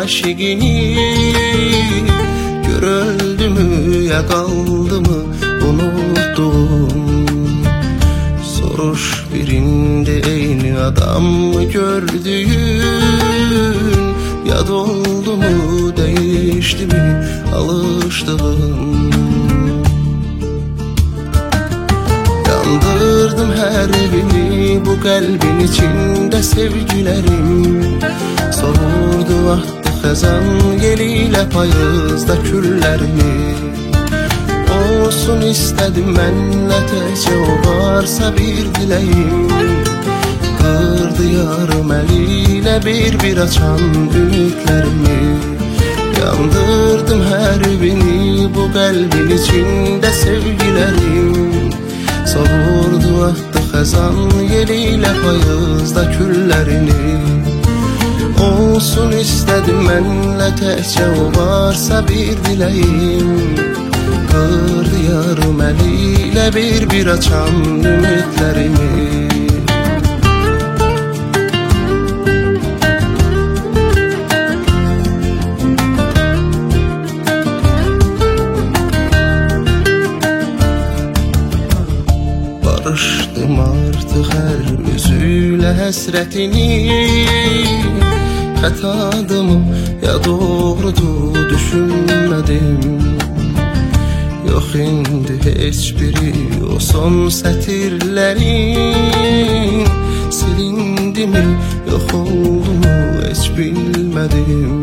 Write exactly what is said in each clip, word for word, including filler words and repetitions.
aşiqini. Gör öldü mü ya qaldı mı unuttum. Soruş birinde eyni adam mı gördüğün. Yad oldu mu değişti mi alıştığın. Yandırdım her birini bu kalbin içinde sevgilerim. Soğurdu attı xəzan yeliyle payızda küllerimi. Olsun istedim mənlə təkcə o varsa bir diləyim. Qırdı yarım əliyle bir bir açan ümidlərimi. Yandırdım her birini bu kalbin içinde sevgilerim. Savurdu attı xəzan yeliyle payızda küllerini. Olsun istedim mənlə təkcə o varsa bir diləyim. Qırdı yarım əliyle bir bir açan ümidlərimi. Barışdım artıq hər üzüyle həsrətini. Xətadımı ya doğrudu düşünmədim. Yox indi heç biri o son sətirlərin. Silindi mi yox oldu mu heç bilmədim.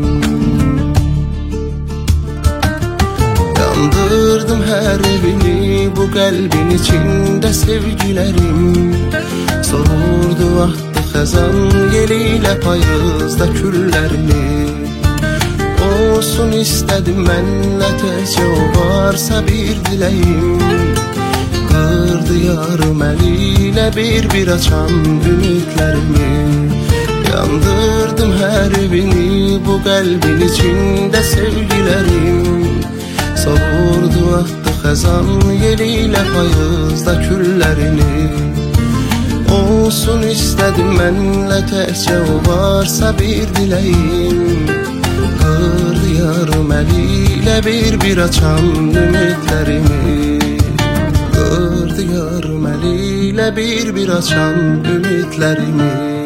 Yandırdım her birini bu kalbin içinde sevgilerim. Soğurdu attı xəzan yeliyle payızda küllerini. Olsun istedim mənlə təkcə o varsa bir diləyim. Qırdı yarım əliyle bir bir açan ümidlərimi. Yandırdım her birini bu kalbin içinde sevgilerim. Savurdu attı xəzan yeliyle payızda küllerini. Olsun istedim mənlə təkcə o varsa bir diləyim. Qırdı yarım əliyle bir bir açan ümidlərimi. Qırdı yarım əliyle bir bir açan ümidlərimi.